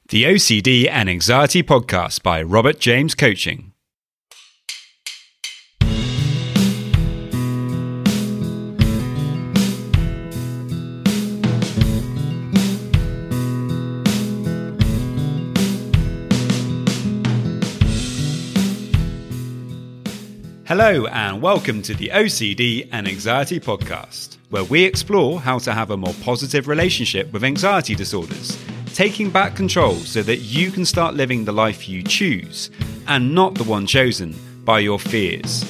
The OCD and Anxiety Podcast by Robert James Coaching. Hello and welcome to the OCD and Anxiety Podcast, where we explore how to have a more positive relationship with anxiety disorders, taking back control so that you can start living the life you choose and not the one chosen by your fears.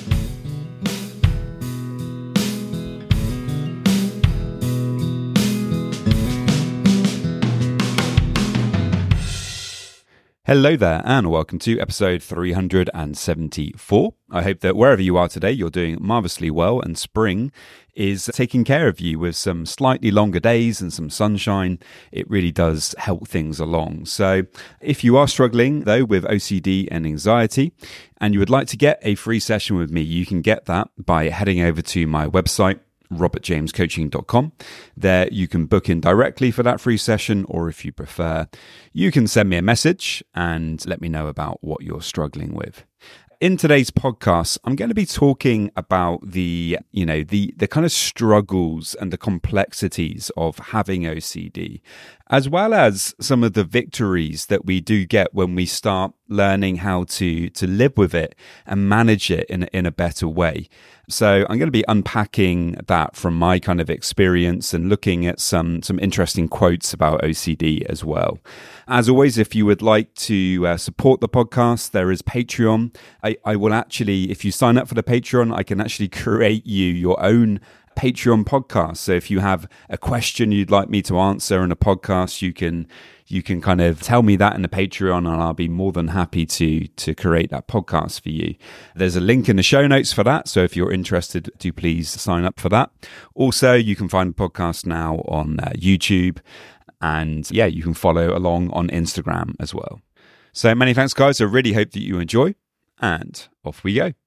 Hello there and welcome to episode 374. I hope that wherever you are today, you're doing marvellously well and spring is taking care of you with some slightly longer days and some sunshine. It really does help things along. So if you are struggling though with OCD and anxiety and you would like to get a free session with me, you can get that by heading over to my website, robertjamescoaching.com. There you can book in directly for that free session, or if you prefer, you can send me a message and let me know about what you're struggling with. In today's podcast, I'm going to be talking about the kind of struggles and the complexities of having OCD, as well as some of the victories that we do get when we start learning how to live with it and manage it in a better way. So I'm going to be unpacking that from my kind of experience and looking at some interesting quotes about OCD as well. As always, if you would like to support the podcast, there is Patreon. I will actually, if you sign up for the Patreon, I can actually create you your own Patreon podcast. So if you have a question you'd like me to answer in a podcast, you can kind of tell me that in the Patreon and I'll be more than happy to create that podcast for you. There's a link in the show notes for that. So if you're interested, do please sign up for that. Also, you can find the podcast now on YouTube and you can follow along on Instagram as well. So many thanks, guys. I really hope that you enjoy and off we go.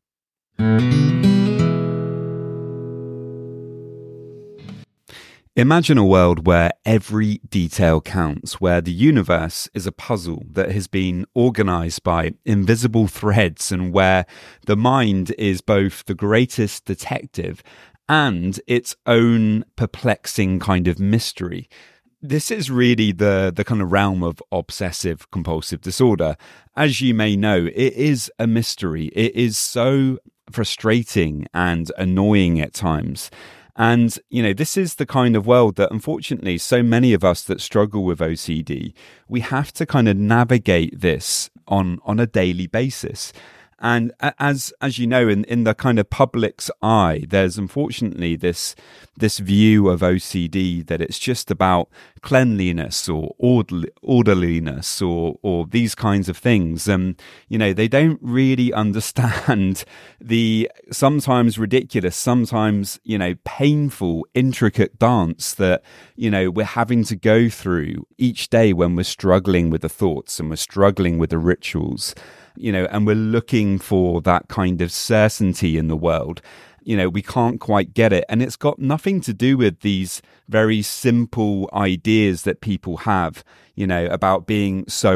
Imagine a world where every detail counts, where the universe is a puzzle that has been organized by invisible threads and where the mind is both the greatest detective and its own perplexing kind of mystery. This is really the kind of realm of obsessive compulsive disorder. As you may know, it is a mystery. It is so frustrating and annoying at times. And, this is the kind of world that unfortunately so many of us that struggle with OCD, we have to kind of navigate this on a daily basis. And as you know, in the kind of public's eye, there's unfortunately this view of OCD that it's just about cleanliness or orderliness or these kinds of things. And, they don't really understand the sometimes ridiculous, sometimes, painful, intricate dance that, we're having to go through each day when we're struggling with the thoughts and we're struggling with the rituals. And we're looking for that kind of certainty in the world. We can't quite get it. And it's got nothing to do with these very simple ideas that people have, about being so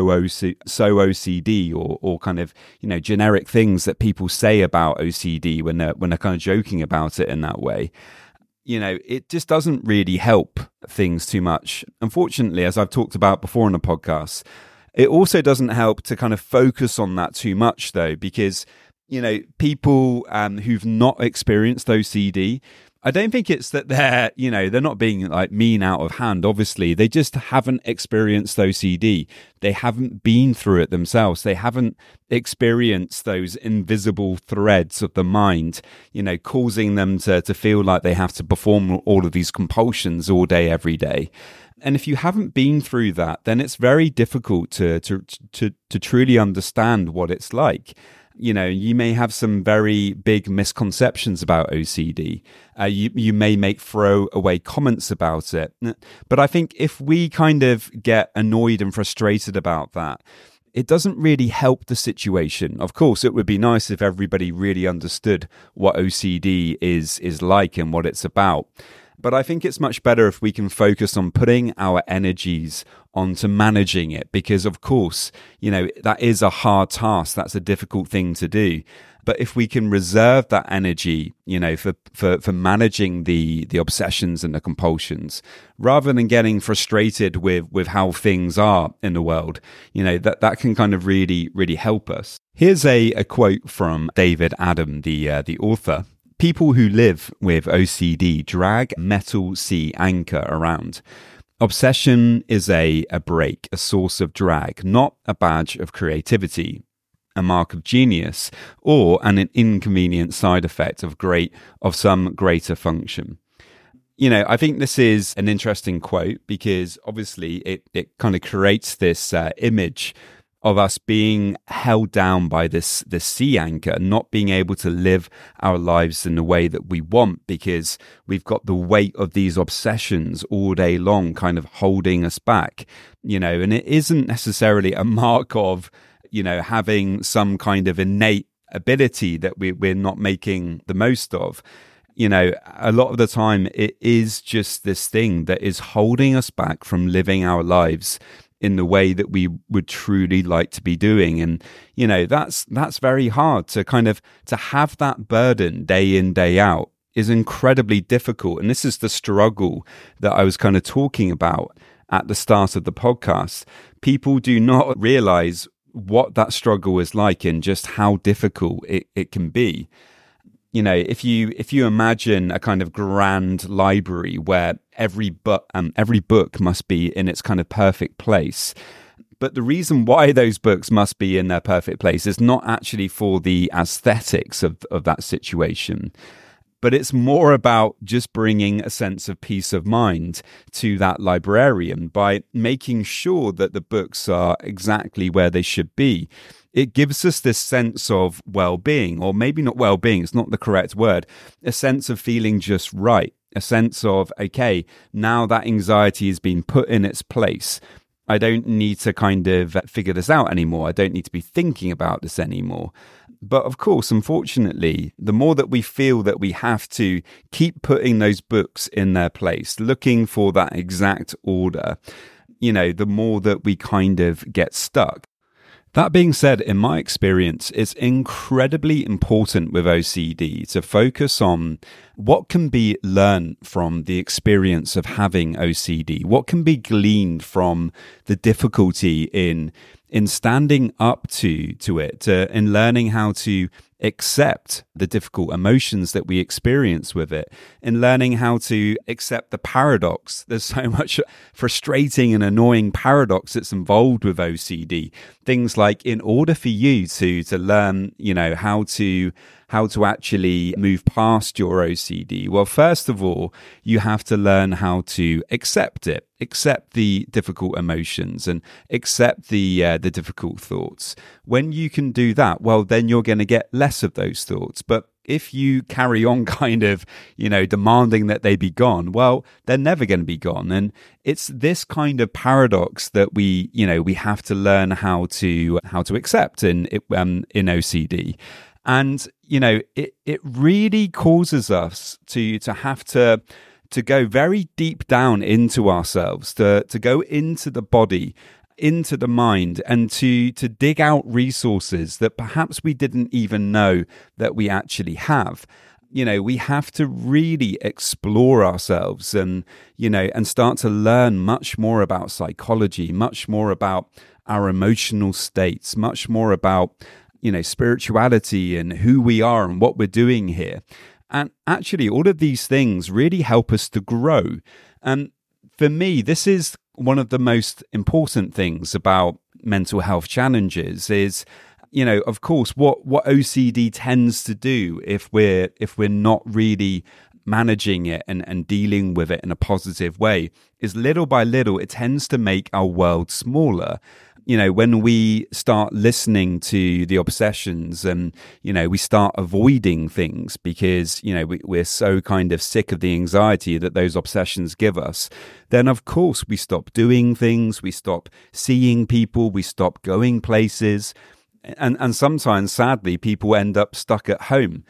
OCD or kind of, generic things that people say about OCD when they're kind of joking about it in that way. It just doesn't really help things too much. Unfortunately, as I've talked about before on the podcast, it also doesn't help to kind of focus on that too much, though, because, people who've not experienced OCD, I don't think it's that they're not being like mean out of hand. Obviously, they just haven't experienced OCD. They haven't been through it themselves. They haven't experienced those invisible threads of the mind, causing them to feel like they have to perform all of these compulsions all day, every day. And if you haven't been through that, then it's very difficult to truly understand what it's like. You may have some very big misconceptions about OCD. You may make throwaway comments about it. But I think if we kind of get annoyed and frustrated about that, it doesn't really help the situation. Of course, it would be nice if everybody really understood what OCD is like and what it's about. But I think it's much better if we can focus on putting our energies onto managing it, because of course, that is a hard task. That's a difficult thing to do. But if we can reserve that energy, for managing the obsessions and the compulsions, rather than getting frustrated with how things are in the world, that can kind of really, really help us. Here's a quote from David Adam, the author. People who live with OCD drag metal sea anchor around. Obsession is a brake, a source of drag, not a badge of creativity, a mark of genius, or an inconvenient side effect of some greater function. I think this is an interesting quote because obviously it kind of creates this image of us being held down by this sea anchor, not being able to live our lives in the way that we want because we've got the weight of these obsessions all day long kind of holding us back, and it isn't necessarily a mark of, having some kind of innate ability that we're not making the most of. A lot of the time it is just this thing that is holding us back from living our lives in the way that we would truly like to be doing. And, that's very hard to have that burden day in, day out is incredibly difficult. And this is the struggle that I was kind of talking about at the start of the podcast. People do not realize what that struggle is like and just how difficult it can be. If you imagine a kind of grand library where every book must be in its kind of perfect place, but the reason why those books must be in their perfect place is not actually for the aesthetics of that situation, but it's more about just bringing a sense of peace of mind to that librarian by making sure that the books are exactly where they should be. It gives us this sense of well-being, or maybe not well-being, it's not the correct word, a sense of feeling just right, a sense of, okay, now that anxiety has been put in its place. I don't need to kind of figure this out anymore. I don't need to be thinking about this anymore. But of course, unfortunately, the more that we feel that we have to keep putting those books in their place, looking for that exact order, the more that we kind of get stuck. That being said, in my experience, it's incredibly important with OCD to focus on what can be learned from the experience of having OCD, what can be gleaned from the difficulty in standing up to it, in learning how to accept the difficult emotions that we experience with it, in learning how to accept the paradox. There's so much frustrating and annoying paradox that's involved with OCD. Things like, in order for you to learn, how to actually move past your OCD, well, first of all, you have to learn how to accept it, accept the difficult emotions and accept the difficult thoughts. When you can do that, well, then you're going to get less of those thoughts. But if you carry on kind of, demanding that they be gone, well, they're never going to be gone. And it's this kind of paradox that we have to learn how to accept in OCD. And, it really causes us to have to go very deep down into ourselves, to go into the body, into the mind, and to dig out resources that perhaps we didn't even know that we actually have. We have to really explore ourselves and start to learn much more about psychology, much more about our emotional states, much more about spirituality and who we are and what we're doing here. And actually, all of these things really help us to grow. And for me, this is one of the most important things about mental health challenges is, of course, what OCD tends to do if we're not really managing it and dealing with it in a positive way is little by little, it tends to make our world smaller. When we start listening to the obsessions and, we start avoiding things because, we're so kind of sick of the anxiety that those obsessions give us, then of course we stop doing things, we stop seeing people, we stop going places. And sometimes, sadly, people end up stuck at home.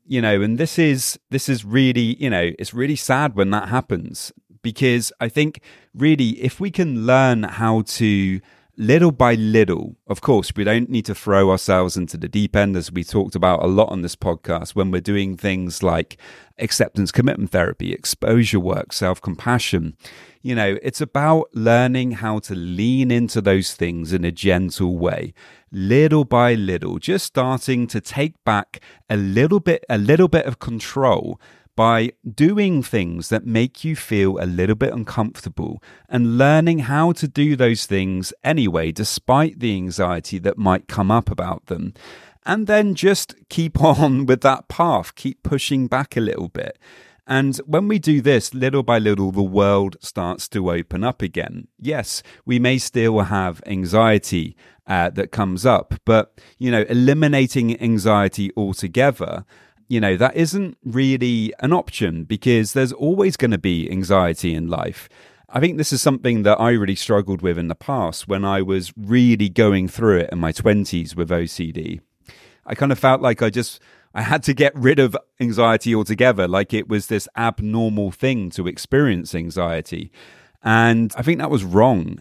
and this is really, it's really sad when that happens, because I think really if we can learn how to little by little, of course, we don't need to throw ourselves into the deep end, as we talked about a lot on this podcast, when we're doing things like acceptance commitment therapy, exposure work, self-compassion. It's about learning how to lean into those things in a gentle way, little by little, just starting to take back a little bit of control by doing things that make you feel a little bit uncomfortable, and learning how to do those things anyway, despite the anxiety that might come up about them. And then just keep on with that path, keep pushing back a little bit. And when we do this, little by little, the world starts to open up again. Yes, we may still have anxiety that comes up, but, eliminating anxiety altogether, that isn't really an option, because there's always going to be anxiety in life. I think this is something that I really struggled with in the past when I was really going through it in my 20s with OCD. I kind of felt like I had to get rid of anxiety altogether, like it was this abnormal thing to experience anxiety. And I think that was wrong.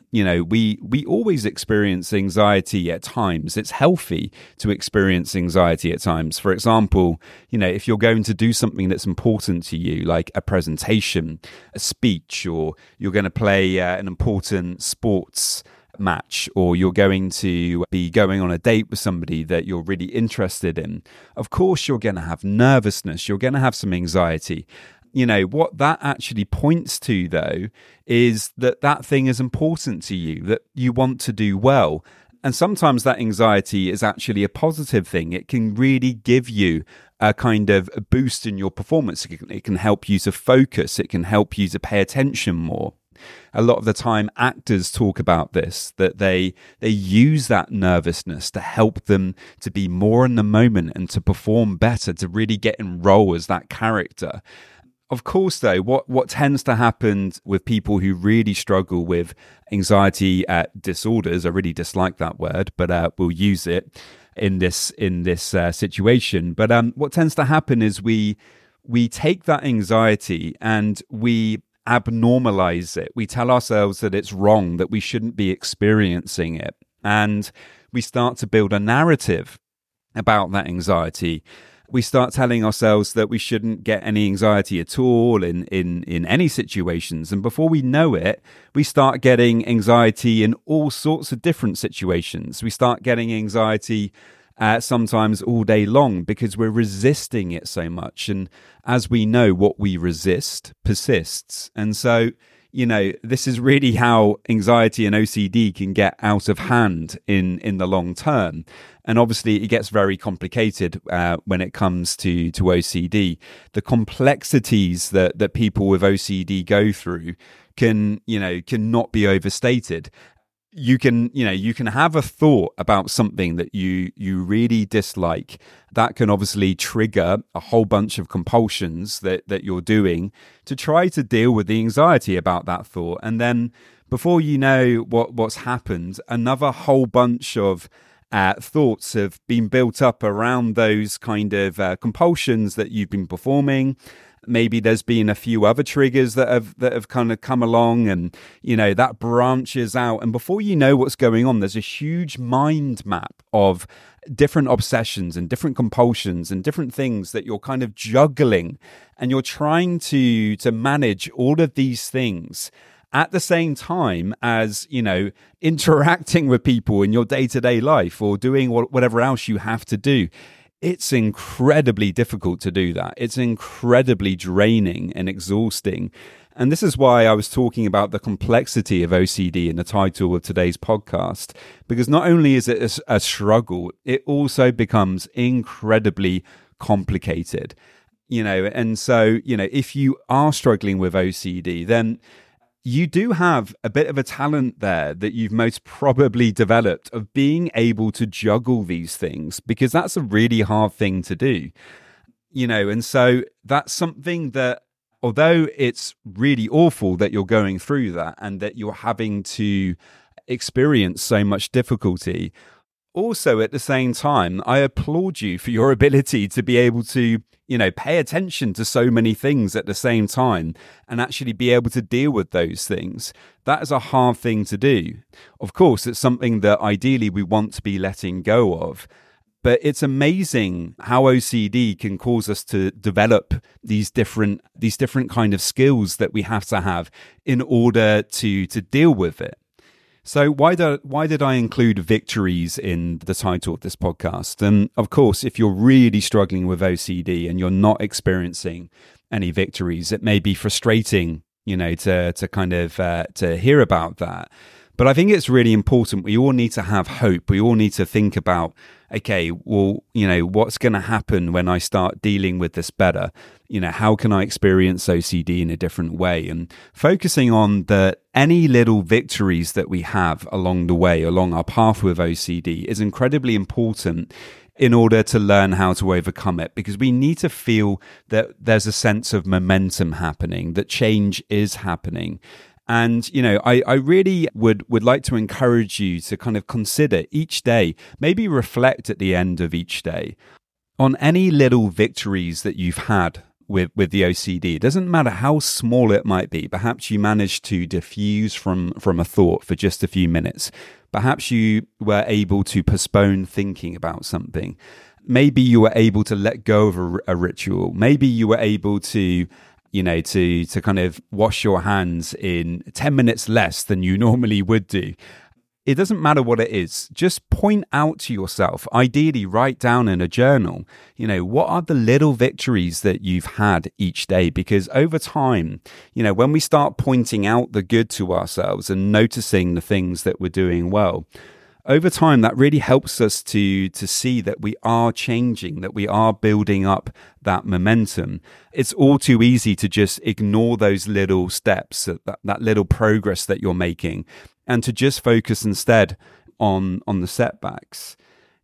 We always experience anxiety at times. It's healthy to experience anxiety at times. For example, if you're going to do something that's important to you, like a presentation, a speech, or you're going to play an important sports match, or you're going to be going on a date with somebody that you're really interested in, of course you're going to have nervousness, you're going to have some anxiety. What that actually points to, though, is that thing is important to you, that you want to do well. And sometimes that anxiety is actually a positive thing. It can really give you a kind of a boost in your performance. It can help you to focus. It can help you to pay attention more. A lot of the time, actors talk about this, that they use that nervousness to help them to be more in the moment and to perform better, to really get in role as that character. Of course, though, what tends to happen with people who really struggle with anxiety disorders, I really dislike that word, but we'll use it in this situation. But what tends to happen is we take that anxiety and we abnormalize it. We tell ourselves that it's wrong, that we shouldn't be experiencing it. And we start to build a narrative about that anxiety. We start telling ourselves that we shouldn't get any anxiety at all in any situations. And before we know it, we start getting anxiety in all sorts of different situations. We start getting anxiety sometimes all day long because we're resisting it so much. And as we know, what we resist persists. And so, this is really how anxiety and OCD can get out of hand in the long term. And obviously, it gets very complicated when it comes to OCD. The complexities that people with OCD go through cannot be overstated. You can have a thought about something that you really dislike. That can obviously trigger a whole bunch of compulsions that you're doing to try to deal with the anxiety about that thought. And then before you know what's happened, another whole bunch of thoughts have been built up around those kind of compulsions that you've been performing. Maybe there's been a few other triggers that have kind of come along, and that branches out. And before you know what's going on, there's a huge mind map of different obsessions and different compulsions and different things that you're kind of juggling, and you're trying to manage all of these things at the same time as, interacting with people in your day-to-day life or doing whatever else you have to do. It's incredibly difficult to do that. It's incredibly draining and exhausting. And this is why I was talking about the complexity of OCD in the title of today's podcast, because not only is it a struggle, it also becomes incredibly complicated. And so, if you are struggling with OCD, then you do have a bit of a talent there that you've most probably developed of being able to juggle these things, because that's a really hard thing to do, and so that's something that, although it's really awful that you're going through that and that you're having to experience so much difficulty, also, at the same time, I applaud you for your ability to be able to, pay attention to so many things at the same time and actually be able to deal with those things. That is a hard thing to do. Of course, it's something that ideally we want to be letting go of. But it's amazing how OCD can cause us to develop these different kind of skills that we have to have in order to deal with it. So why did I include victories in the title of this podcast? And of course, if you're really struggling with OCD and you're not experiencing any victories, it may be frustrating, to kind of to hear about that. But I think it's really important. We all need to have hope. We all need to think about, okay, well, what's going to happen when I start dealing with this better? How can I experience OCD in a different way? And focusing on any little victories that we have along the way, along our path with OCD is incredibly important in order to learn how to overcome it, because we need to feel that there's a sense of momentum happening, that change is happening. And, I really would like to encourage you to kind of consider each day, maybe reflect at the end of each day on any little victories that you've had with the OCD. It doesn't matter how small it might be. Perhaps you managed to diffuse from a thought for just a few minutes. Perhaps you were able to postpone thinking about something. Maybe you were able to let go of a ritual. Maybe you were able to to kind of wash your hands in 10 minutes less than you normally would do. It doesn't matter what it is. Just point out to yourself, ideally write down in a journal, what are the little victories that you've had each day? Because over time, when we start pointing out the good to ourselves and noticing the things that we're doing well, over time, that really helps us to see that we are changing, that we are building up that momentum. It's all too easy to just ignore those little steps, that little progress that you're making, and to just focus instead on the setbacks.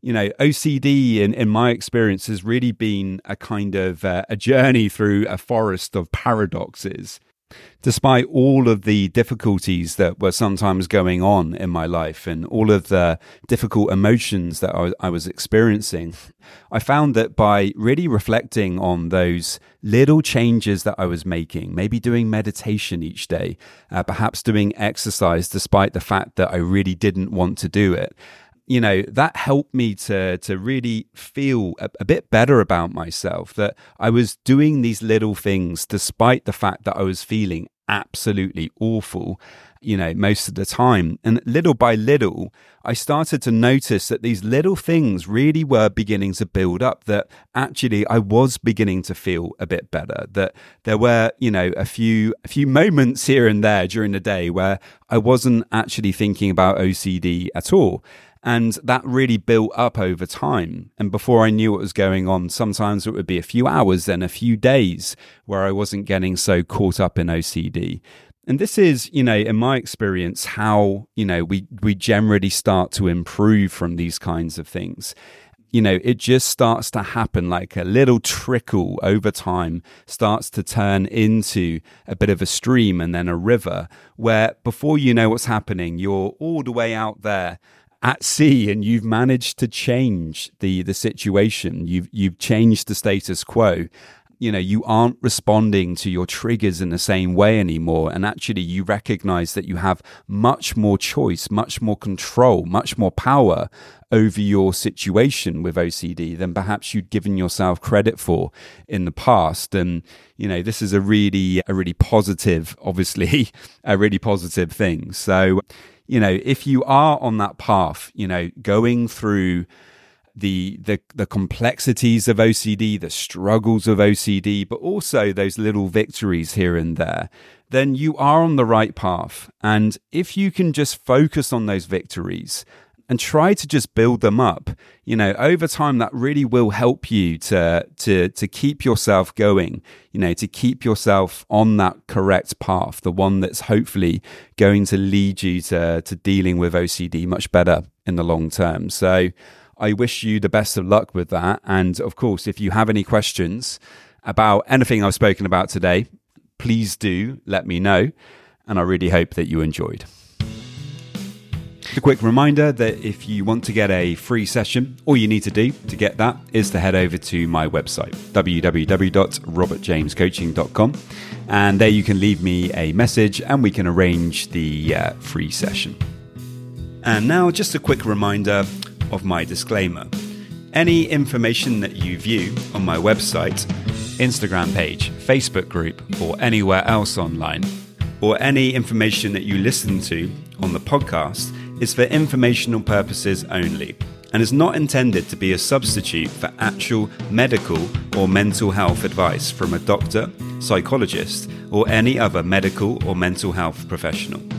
OCD, in my experience, has really been a kind of a journey through a forest of paradoxes. Despite all of the difficulties that were sometimes going on in my life and all of the difficult emotions that I was experiencing, I found that by really reflecting on those little changes that I was making, maybe doing meditation each day, perhaps doing exercise despite the fact that I really didn't want to do it, that helped me to really feel a bit better about myself, that I was doing these little things despite the fact that I was feeling absolutely awful, most of the time. And little by little, I started to notice that these little things really were beginning to build up, that actually I was beginning to feel a bit better, that there were, a few moments here and there during the day where I wasn't actually thinking about OCD at all. And that really built up over time. And before I knew what was going on, sometimes it would be a few hours, then a few days where I wasn't getting so caught up in OCD. And this is, in my experience, how, we generally start to improve from these kinds of things. It just starts to happen like a little trickle over time, starts to turn into a bit of a stream and then a river, where before you know what's happening, you're all the way out there at sea and you've managed to change the situation. You've changed the status quo. You aren't responding to your triggers in the same way anymore. And actually you recognize that you have much more choice, much more control, much more power over your situation with OCD than perhaps you'd given yourself credit for in the past. And, this is a really positive, obviously, a really positive thing. So, if you are on that path, going through the complexities of OCD, the struggles of OCD, but also those little victories here and there, then you are on the right path. And if you can just focus on those victories and try to just build them up, over time, that really will help you to keep yourself going, to keep yourself on that correct path, the one that's hopefully going to lead you to dealing with OCD much better in the long term. So I wish you the best of luck with that. And of course, if you have any questions about anything I've spoken about today, please do let me know. And I really hope that you enjoyed. A quick reminder that if you want to get a free session, all you need to do to get that is to head over to my website, www.robertjamescoaching.com. And there you can leave me a message and we can arrange the free session. And now just a quick reminder of my disclaimer. Any information that you view on my website, Instagram page, Facebook group, or anywhere else online, or any information that you listen to on the podcast is for informational purposes only and is not intended to be a substitute for actual medical or mental health advice from a doctor, psychologist, or any other medical or mental health professional.